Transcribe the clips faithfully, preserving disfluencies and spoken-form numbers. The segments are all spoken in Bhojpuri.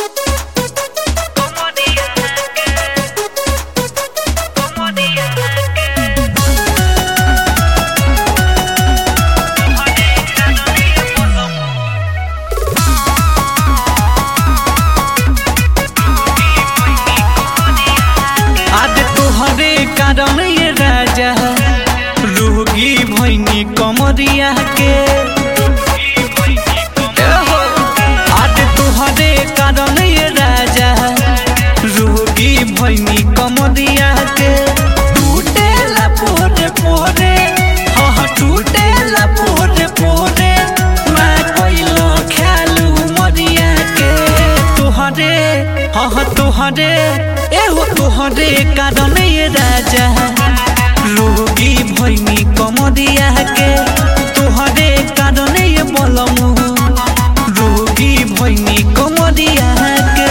कारण ये राजा रूगी भैनी कमरिया के आज तुहरे कारण ये राजा रूगी भैनी कमरिया के टूटे ला पोरे पोरे हाँ टूटे ला पोरे पोरे मैं कोइलो ख्यालू मरिया के तुहरे हाँ तुहरे एहो तुहरे कारण ये राजा रोगी भैनी कमरिया के तुहरे कारण ये बलमु रोगी भैनी कमरिया के।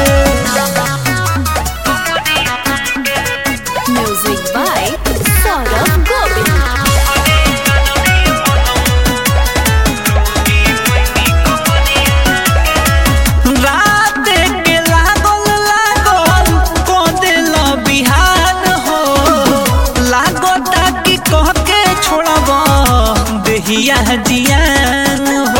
Music by Saurabh Govind. रात के लागल लागल को दिल बिहान हो लागता कि कह के छोड़ब देहिया जियान हो।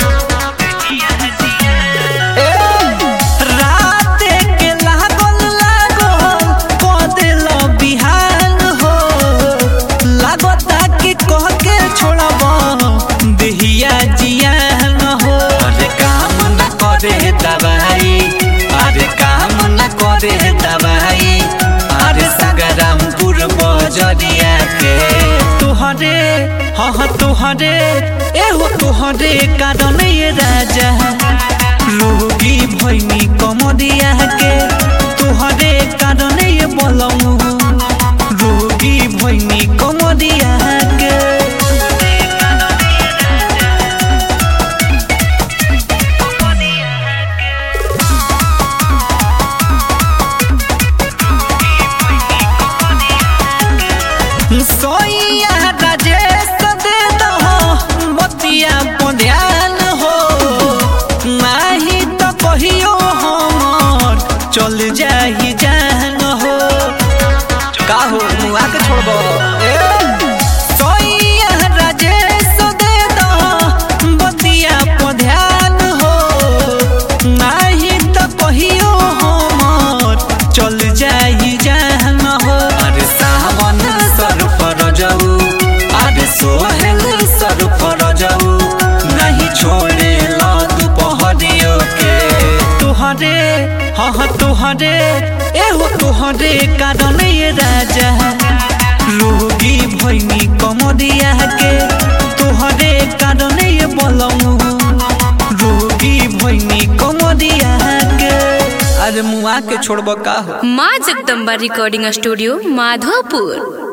रात के लागल लागल को दिल बिहान हो लागता कि कह के छोड़ब देहिया जियान हो। अरे काम न करे दवाई अरे काम न करे दवाई अरे सगरामपुर बजरिया के तुहरे हाँ तुहरे एहो तुहरे कारण ये राजा रोगी भैनी कमरिया के तुहरे कारण ये बलमु रोगी भैनी कमरिया के। सोइया राजेश दे दो बतिया पर ध्यान हो नाही तो कहियो हमर चल जाही जान हो का हो मुआ के छोड़बो। सोइया राजेश दे दो बतिया पर ध्यान हो नाही तो कहियो हमर चल जाही जान हो। अरे सावन सर पर जाऊ अरे सोहेल सर पर जाऊ नहीं छोड़े ला दोपहरियों के तुहरे हाँ तुहरे एहो तुहरे कारण ये राजा रोगी भैनी कमरिया के तुहरे कारण ये बलमु रोगी भैनी कमरिया के। अरे मुआ के छोड़ब का हो। माँ जगदम्बा रिकॉर्डिंग स्टूडियो माधोपुर।